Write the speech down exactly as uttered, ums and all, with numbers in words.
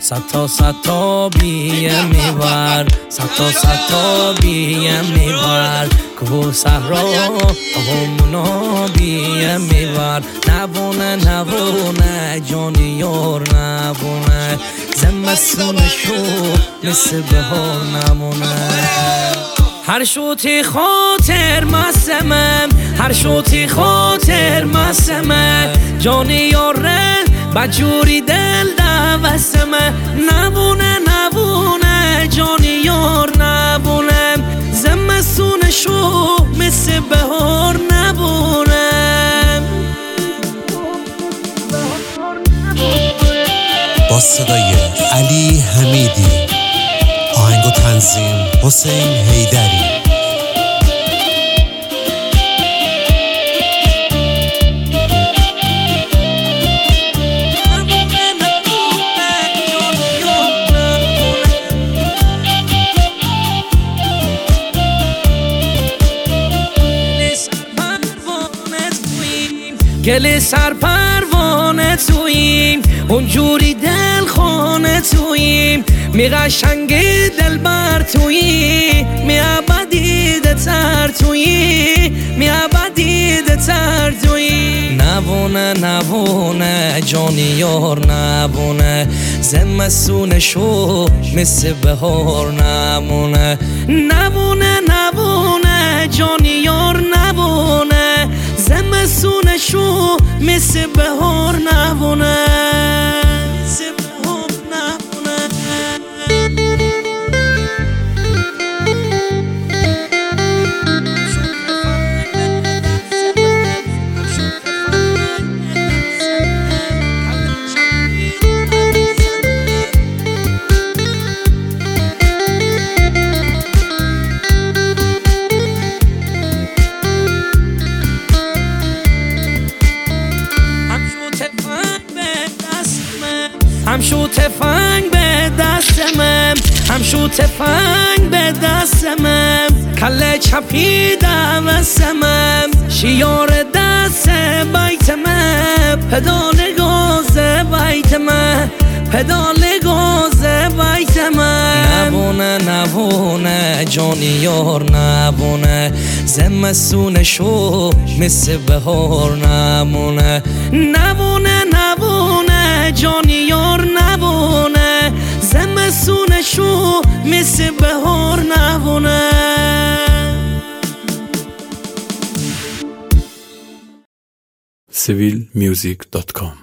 ستا ستا بیم میبر ستا ستا بیم میبر که صحرا همونا بیم میبر نبونه نبونه جانی یار نبونه زمستونشو مثل بهار نمونه هر شوتی خاطر مسمم هر شوتی خاطر مسمم جانی یاره بجوری دل دوستمه نبونه نبونه جانی یار نبونه زمستونشو مثل بهار نبونه با صدای علی حمیدی آهنگ و تنظیم حسین حیدری گل سر پروانه توییم اونجوری دل خانه توییم می قشنگی دل بر تویی می ابدیده تر تویی می ابدیده تر تویی نبونه نبونه جانی یار نبونه زمستونشو مثل بهار نمونه نبونه نبونه جانی یار نبونه زمستونشو مثل بهار نبونه همشو تفنگ به دستمم همشو تفنگ به دستمم کله چپی دوستمم شیار دست بیتمم پدال گاز بیتمم پدال گاز بیتمم نبونه نبونه جانی یار نبونه زمستونشو مثل بهار نمونه نبونه نبونه جانی یار نبونه زمستونشو مثل بهار نبونه سیویل میوزیک دات کام